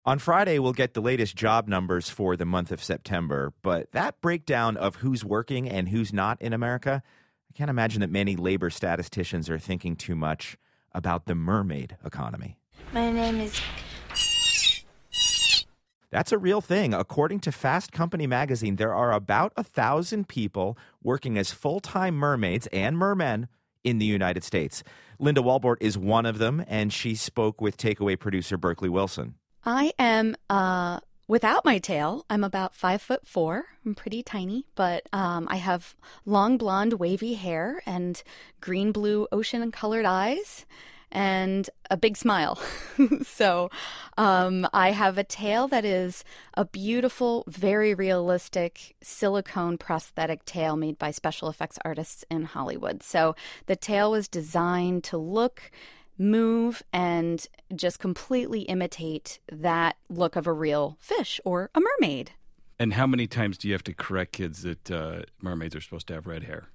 On Friday, we'll get the latest job numbers for the month of September, but that breakdown of who's working and who's not in America, I can't imagine that many labor statisticians are thinking too much about the mermaid economy. My name is... That's a real thing. According to Fast Company magazine, there are about 1,000 people working as full-time mermaids and mermen in the United States. Linda Walbort is one of them, and she spoke with Takeaway producer Berkeley Wilson. I am without my tail. I'm about 5'4". I'm pretty tiny, but I have long blonde wavy hair and green-blue ocean-colored eyes and a big smile. So I have a tail that is a beautiful, very realistic silicone prosthetic tail made by special effects artists in Hollywood. So the tail was designed to look, move, and just completely imitate that look of a real fish or a mermaid. And how many times do you have to correct kids that mermaids are supposed to have red hair?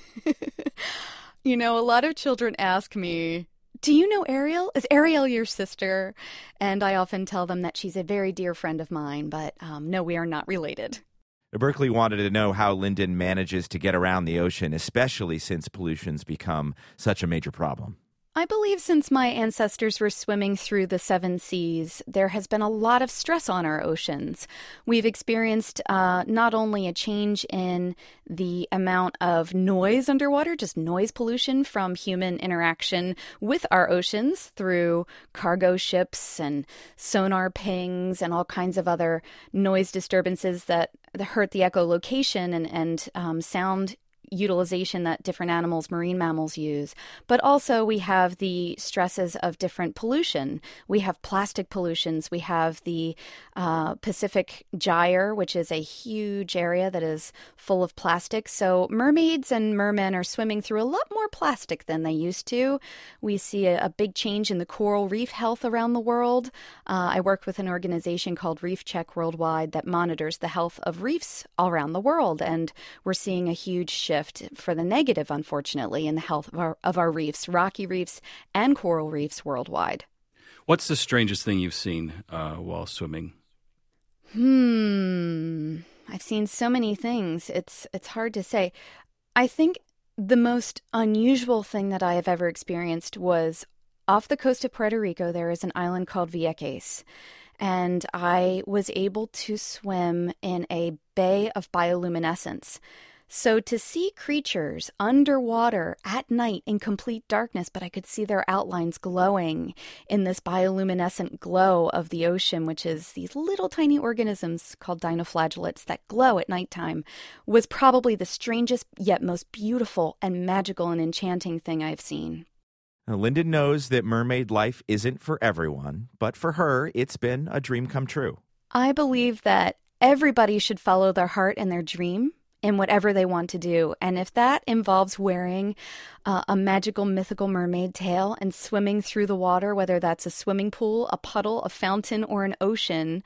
You know, a lot of children ask me, do you know Ariel? Is Ariel your sister? And I often tell them that she's a very dear friend of mine, but no, we are not related. Berkeley wanted to know how Lyndon manages to get around the ocean, especially since pollution's become such a major problem. I believe since my ancestors were swimming through the seven seas, there has been a lot of stress on our oceans. We've experienced not only a change in the amount of noise underwater, just noise pollution from human interaction with our oceans through cargo ships and sonar pings and all kinds of other noise disturbances that hurt the echolocation and sound utilization that different animals, marine mammals, use. But also we have the stresses of different pollution. We have plastic pollutions. We have the Pacific Gyre, which is a huge area that is full of plastic. So mermaids and mermen are swimming through a lot more plastic than they used to. We see a big change in the coral reef health around the world. I work with an organization called Reef Check Worldwide that monitors the health of reefs all around the world. And we're seeing a huge shift for the negative, unfortunately, in the health of our reefs, rocky reefs and coral reefs worldwide. What's the strangest thing you've seen while swimming? I've seen so many things. It's hard to say. I think the most unusual thing that I have ever experienced was off the coast of Puerto Rico. There is an island called Vieques, and I was able to swim in a bay of bioluminescence. So to see creatures underwater at night in complete darkness, but I could see their outlines glowing in this bioluminescent glow of the ocean, which is these little tiny organisms called dinoflagellates that glow at nighttime, was probably the strangest yet most beautiful and magical and enchanting thing I've seen. Now, Lyndon knows that mermaid life isn't for everyone, but for her, it's been a dream come true. I believe that everybody should follow their heart and their dream in whatever they want to do. And if that involves wearing a magical, mythical mermaid tail and swimming through the water, whether that's a swimming pool, a puddle, a fountain, or an ocean,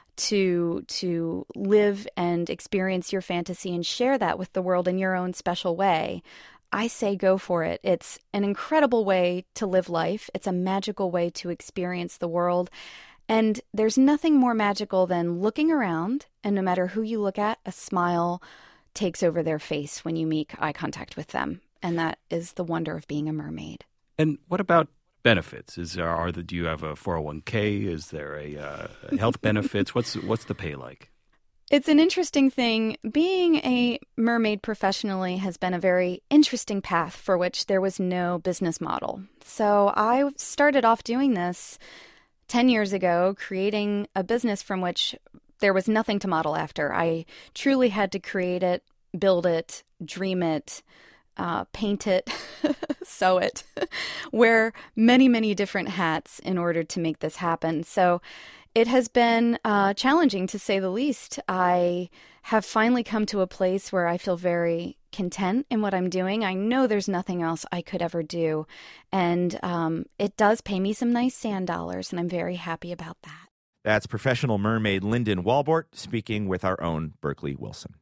to live and experience your fantasy and share that with the world in your own special way, I say go for it. It's an incredible way to live life. It's a magical way to experience the world. And there's nothing more magical than looking around, and no matter who you look at, a smile takes over their face when you make eye contact with them. And that is the wonder of being a mermaid. And what about benefits? Do you have a 401k? Is there a health benefits? What's the pay like? It's an interesting thing. Being a mermaid professionally has been a very interesting path for which there was no business model. So I started off doing this 10 years ago, creating a business from which there was nothing to model after. I truly had to create it, build it, dream it, paint it, sew it, wear many, many different hats in order to make this happen. So it has been challenging, to say the least. I have finally come to a place where I feel very content in what I'm doing. I know there's nothing else I could ever do. And it does pay me some nice sand dollars, and I'm very happy about that. That's professional mermaid Lyndon Walbort speaking with our own Berkeley Wilson.